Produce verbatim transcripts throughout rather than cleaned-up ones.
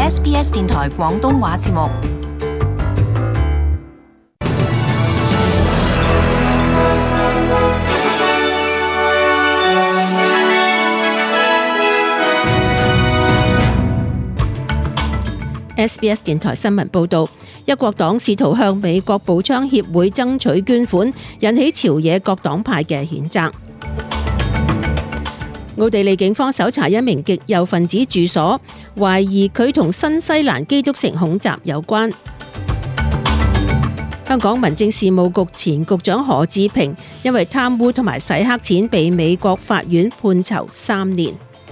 S B S 電台廣東話節目。 S B S 電台新聞報道，一國黨試圖向美國步槍協會爭取捐款，引起朝野各黨派嘅譴責。奧地利警方搜查一名極右分子住所，懷疑佢同新西蘭基督城恐襲有關。香港民政事務局前局長何志平因為貪污同埋洗黑錢，被美國法院判囚三年。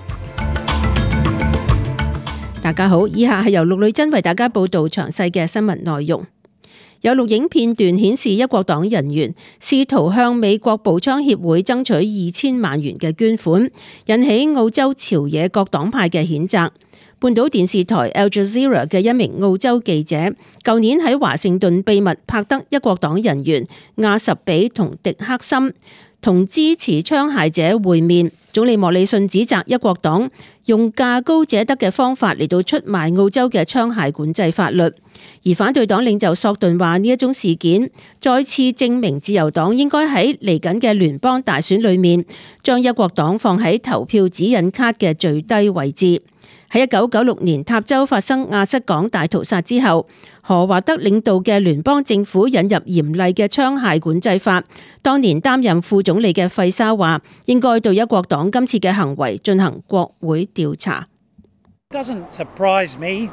大家好，以下係由陸女珍為大家報道詳細嘅新聞內容。有錄影片段顯示，一國黨人員試圖向美國步槍協會爭取二千萬元嘅捐款，引起澳洲朝野各黨派嘅譴責。半島電視台 Al Jazeera 嘅一名澳洲記者，舊年喺華盛頓秘密拍得一國黨人員亞什比同迪克森同支持槍械者會面。總理莫里遜指責一國黨用價高者得嘅方法嚟到出賣澳洲嘅槍械管制法律，而反對黨領袖索頓話呢一宗事件再次證明自由黨應該喺嚟緊嘅聯邦大選裏面將一國黨放喺投票指引卡嘅最低位置。喺一九九六年塔州發生亞瑟港大屠殺之後，何華德領導嘅聯邦政府引入嚴厲嘅槍械管制法。當年擔任副總理嘅費沙話，應該對一國黨今次嘅行為進行國會調查。 Doesn't surprise me.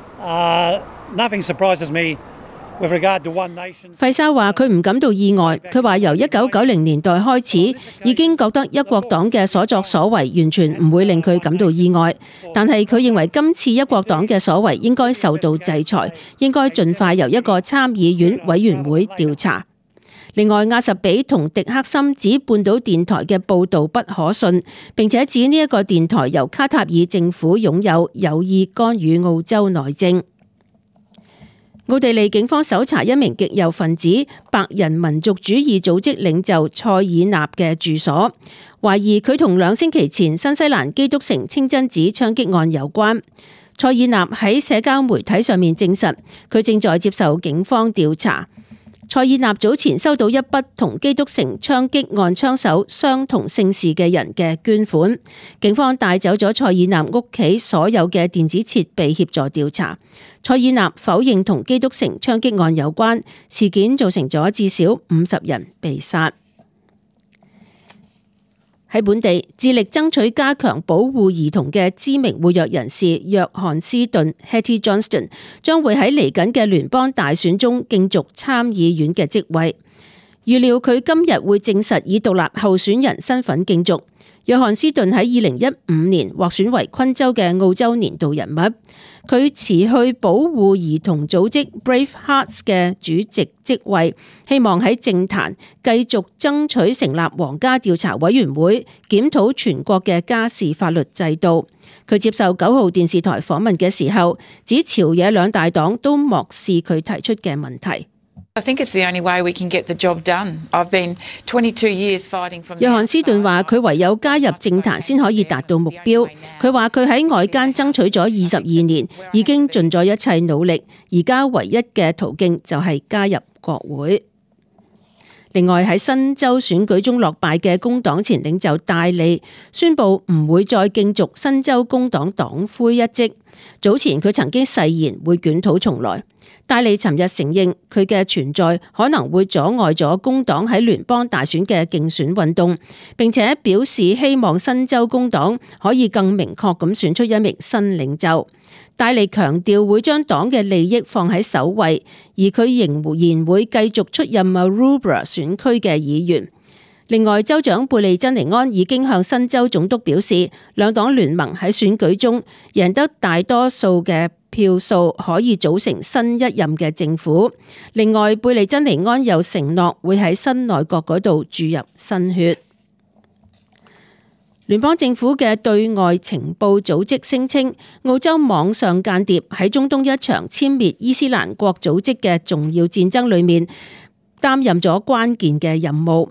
Uh, nothing surprises me. 費沙話佢唔感到意外，佢話由一九九零年代開始已經覺得一國黨嘅所作所為完全唔會令佢感到意外，但係佢認為今次一國黨嘅所為應該受到制裁，應該盡快由一個參議院委員會調查。另外，亞什比同迪克森指半島電台嘅報導不可信，並且指呢一個電台由卡塔爾政府擁有，有意干預澳洲內政。奧地利警方搜查一名極右分子白人民族主義組織領袖塞爾納嘅住所，懷疑佢同兩星期前新西蘭基督城清真寺槍擊案有關。塞爾納喺社交媒體上面證實，佢正在接受警方調查。塞爾納早前收到一筆同基督城槍擊案槍手相同姓氏嘅人嘅捐款，警方帶走咗塞爾納屋企所有嘅電子設備協助調查。塞爾納否認同基督城槍擊案有關，事件造成咗至少五十人被殺。喺本地，致力爭取加強保護兒童嘅知名活躍人士約翰斯頓 Hetty Johnston 將會喺嚟緊嘅聯邦大選中競逐參議院嘅職位。預料佢今日會證實以獨立候選人身份競逐。約翰斯頓喺二零一五年獲選為昆州嘅澳洲年度人物。佢辭去保護兒童組織 Brave Hearts 嘅主席職位，希望喺政壇繼續爭取成立皇家調查委員會，檢討全國嘅家事法律制度。佢接受九號電視台訪問嘅時候，指朝野兩大黨都漠視佢提出嘅問題。 I think it's the only way we can get the job done. I've been twenty-two years fighting from. 約翰斯頓話：佢唯有加入政壇先可以達到目標。佢話佢喺外間爭取咗二十二年，已經盡咗一切努力，而家唯一嘅途徑就係加入國會。另外喺新州選舉中落敗嘅工黨前領袖戴利宣布唔會再競逐新州工黨黨魁一職。早前佢曾經誓言會捲土重來。戴利尋日承認佢嘅存在可能會阻礙咗工黨喺聯邦大選嘅競選運動，並且表示希望新州工黨可以更明確咁選出一名新領袖。戴利強調會將黨嘅利益放喺首位，而佢仍然會繼續出任 Maroubra 選區嘅議員。另外，州長貝利珍尼安已經向新州總督表示，兩黨聯盟喺選舉中贏得大多數嘅票數，可以組成新一任嘅政府。另外，貝利珍尼安又承諾會喺新內閣嗰度注入新血。聯邦政府嘅對外情報組織聲稱，澳洲網上間諜喺中東一場殲滅伊斯蘭國組織嘅重要戰爭裏面擔任咗關鍵嘅任務。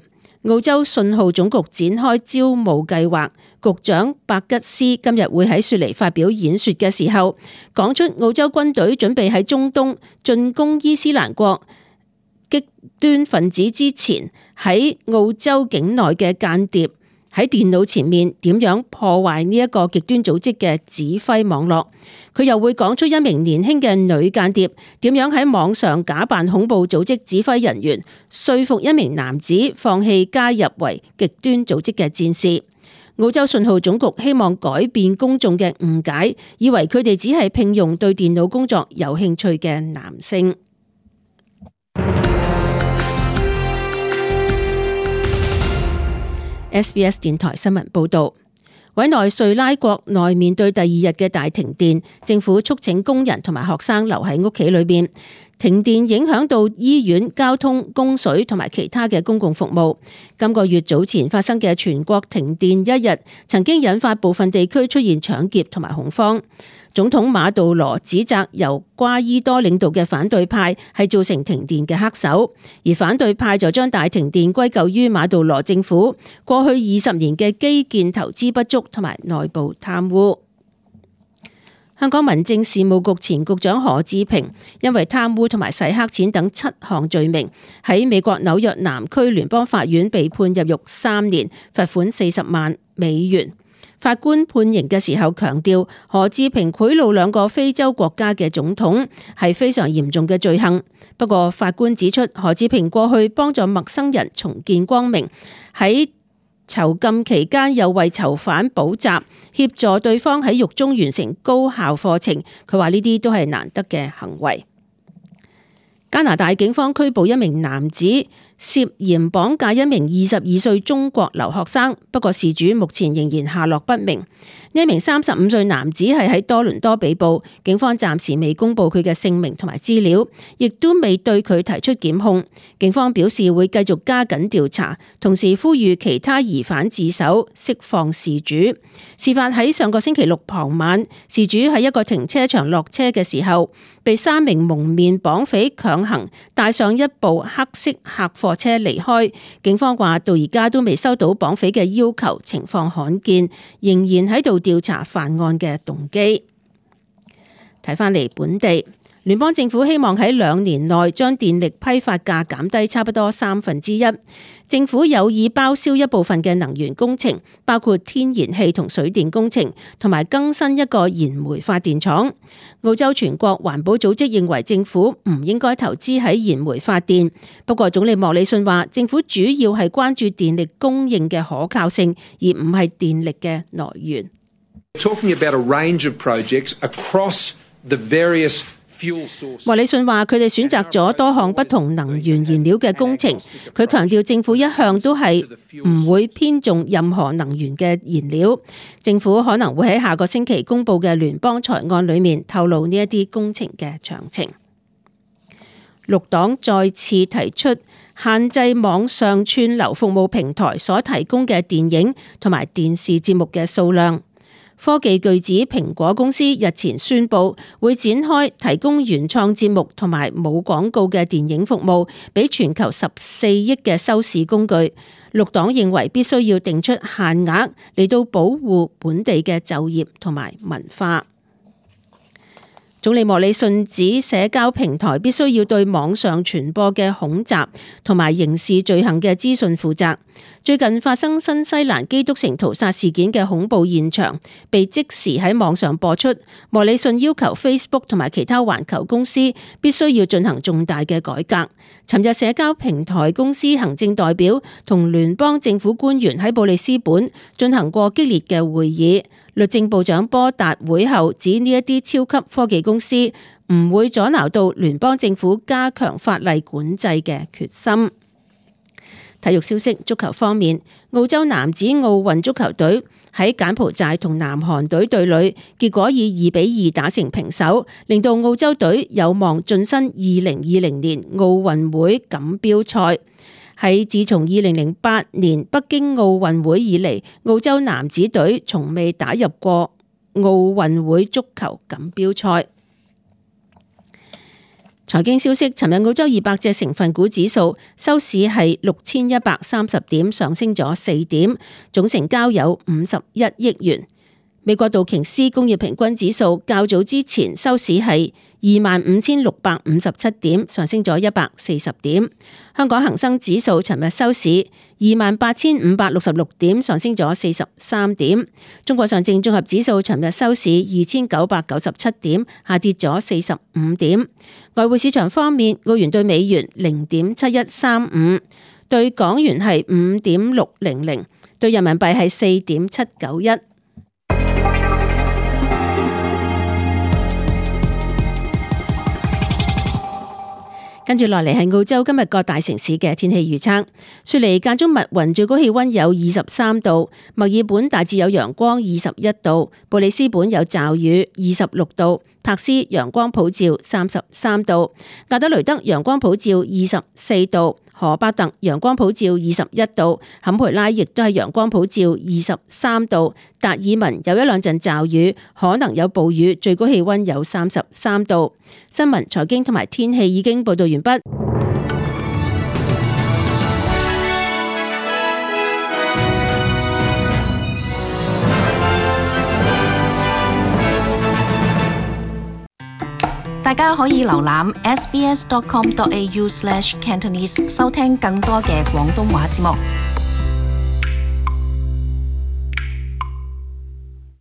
澳洲信號總局展開招募計劃，局長伯吉斯今日會喺雪梨發表演說嘅時候，講出澳洲軍隊準備喺中東進攻伊斯蘭國極端分子之前，喺澳洲境內嘅間諜喺電腦前面點樣破壞呢一個極端組織嘅指揮網絡。佢又會講出一名年輕嘅女間諜點樣喺網上假扮恐怖組織指揮人員，說服一名男子放棄加入為極端組織嘅戰士。澳洲信號總局希望改變公眾嘅誤解，以為佢哋只係聘用對電腦工作有興趣嘅男性。S B S 電台新聞報道，委內瑞拉國內面對第二日嘅大停電，政府促請工人同埋學生留喺屋企裏邊。停電影響到醫院、交通、供水同埋其他嘅公共服務。今個月早前發生嘅全國停電一日，曾經引發部分地區出現搶劫同埋恐慌。總統馬杜羅指責由瓜伊多領導嘅反對派係造成停電嘅黑手，而反對派就將大停電歸咎於馬杜羅政府過去二十年嘅基建投資不足同埋內部貪污。香港民政事務局前局長何志平因為貪污同埋洗黑錢等七項罪名，喺美國紐約南區聯邦法院被判入獄三年，罰款四十萬美元。法官判刑嘅時候強調，何志平賄賂兩個非洲國家嘅總統係非常嚴重嘅罪行。不過法官指出，何志平過去幫助陌生人重見光明，喺囚禁期間又為囚犯補習，協助對方喺獄中完成高效課程。佢話呢啲都係難得嘅行為。加拿大警方拘捕一名男子，涉嫌綁架一名二十二歲中國留學生，不過事主目前仍然下落不明。呢一名三十五歲男子係喺多倫多被捕，警方暫時未公布佢嘅姓名同埋資料，亦都未對佢提出檢控。警方表示會繼續加緊調查，同時呼籲其他疑犯自首，釋放事主。事發喺上個星期六傍晚，事主喺一個停車場落車嘅時候，被三名蒙面綁匪強行帶上一部黑色客貨車離開。警方話到而家都未收到綁匪嘅要求，情況罕見，仍然喺度調查犯案嘅動機。睇返嚟本地，聯邦政府希望喺兩年內將電力批發價減低差不多三分之一。政府有意包銷一部分嘅能源工程，包括天然氣同水電工程，同埋更新一個燃煤發電廠。澳洲全國環保組織認為政府唔應該投資喺燃煤發電，不過總理莫里遜話政府主要係關注電力供應嘅可靠性，而唔係電力嘅來源。 Talking about a range of projects across the various fuel sources. 莫里遜話佢哋選擇咗多項不同能源燃料嘅工程。佢強調政府一向都係唔會偏重任何能源嘅燃料。政府可能會喺下個星期公布嘅聯邦財案裏面透露呢一啲工程嘅詳情。綠黨再次提出限制網上串流服務平台所提供嘅電影同埋電視節目嘅數量。科技巨子蘋果公司日前宣布會展開提供原創節目同埋冇廣告嘅電影服務，俾全球十四億嘅收視工具。綠黨認為必須要定出限額嚟到保護本地嘅就業同埋文化。總理莫里遜指社交平台必須要對網上傳播嘅恐襲同埋刑事罪行嘅資訊負責。最近發生新西蘭基督城屠殺事件嘅恐怖現場被即時喺網上播出，莫里遜要求 Facebook 同埋其他環球公司必須要進行重大嘅改革。尋日社交平台公司行政代表同聯邦政府官員喺布里斯本進行過激烈嘅會議。律政部長波達會後指呢一啲超級科技公司唔會阻撓到聯邦政府加強法例管制嘅決心。體育消息，足球方面，澳洲男子奧運足球隊喺柬埔寨同南韓隊對壘，結果以二比二打成平手，令到澳洲隊有望晉身二零二零年奧運會錦標賽。喺自從二零零八年北京奧運會以嚟，澳洲男子隊從未打入過奧運會足球錦標賽。 財經消息，尋日澳洲二百隻成分股指數收市係六千一百三十點，上升咗四點，總成交有五十一億元。美國道瓊斯工業平均指數較早之前收市係二萬五千六百五十七點，上升咗一百四十點。香港恒生指數尋日收市二萬八千五百六十六點，上升咗四十三點。中國上證綜合指數尋日收市二千九百九十七點，下跌咗四十五點。外匯市場方面，澳元對美元零點七一三五，對港元係五點六零零，對人民幣係四點七九一。跟住落嚟係澳洲今日各大城市嘅天氣預測。雪梨間中密雲，最高氣溫有二十三度；墨爾本大致有陽光，二十一度；布里斯本有驟雨，二十六度；柏斯陽光普照，三十三度；亞德雷德陽光普照，二十四度；荷巴特陽光普照，二十一度；坎培拉亦都係陽光普照，二十三度；達爾文有一兩陣驟雨，可能有暴雨，最高氣溫有三十三度。新聞、財經同埋天氣已經報道完畢。 大家可以瀏覽 s b s dot com dot a u slash cantonese 收聽更多嘅廣東話節目。